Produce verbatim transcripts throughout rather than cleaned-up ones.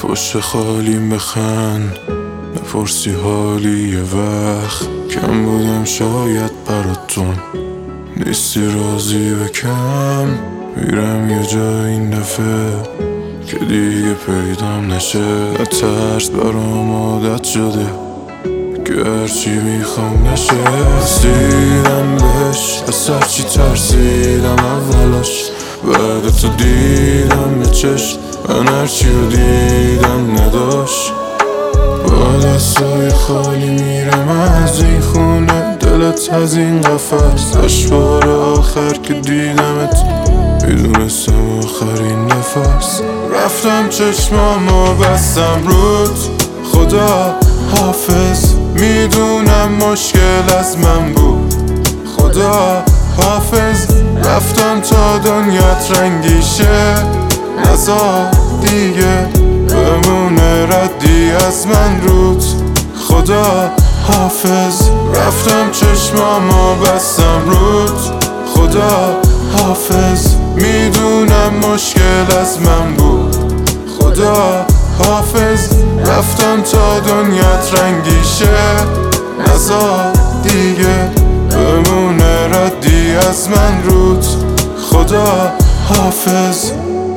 پشت خالیم بخند، نپرسی حالی یه وقت. کم بودم شاید براتون، نیستی راضی به کم. میرم یه جا این دفعه که دیگه پیدام نشه. نترس برام عادت شده که هرچی میخوام نشه. رسیدم بهش، از هرچی ترسیدم اولش. بعد تو دیدم یه چشم، من هرچی رو دیدم نداشت. با دستای خالی میرم از این خونه، دلت از این قفص. داشت بار آخر که دیدمت، میدونستم آخرین نفس. رفتم چشمامو بستم رود، خدا حافظ. میدونم مشکل از من بود، خدا حافظ. رفتم تا دنیات رنگی شه، نزار دیگه بمونه ردی از من رود، خدا حافظ. رفتم چشمامو بستم رود، خدا حافظ. میدونم مشکل از من بود، خدا حافظ. رفتم تا دنیات رنگی شه، نزار دیگه بمونه ردی از من رود، خدا حافظ.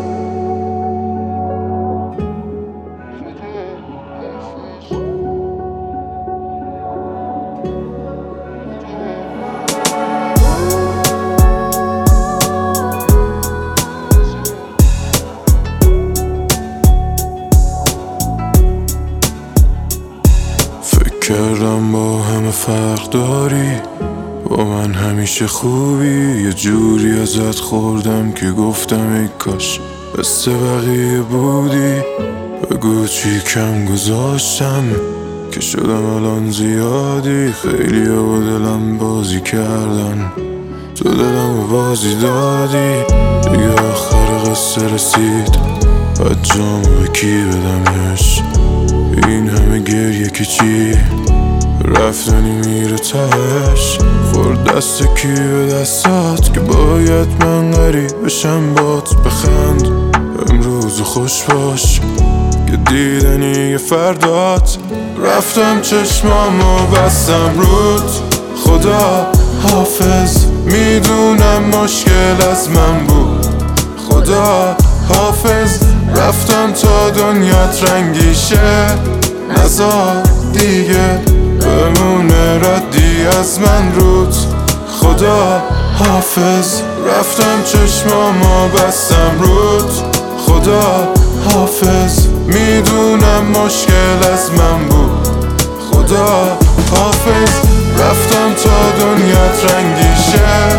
کردم با همه فرق داری، با من همیشه خوبی. یه جوری ازت خوردم که گفتم ای کاش مثل بقیه بودی. بگو چی کم گذاشتم که شدم الان زیادی. خیلی با دلم بازی کردن، تو دلم بازی دادی. دیگه آخر قصه رسید، باید جامو به کی بدمش. این همه گریه که چی، رفتنی میره تهش. خورد دست کی به دستات که باید من غریب بشم بات. بخند امروز خوش باش که دیدنی یه فردات. رفتم چشمامو بستم رود، خدا حافظ. میدونم مشکل از من بود، خدا حافظ. رفتم تا دنیات رنگی شه، نزار دیگه بمونه ردی از من رود، خدا حافظ. رفتم چشمامو بستم رود، خدا حافظ. میدونم مشکل از من بود، خدا حافظ. رفتم تا دنیات رنگی شه،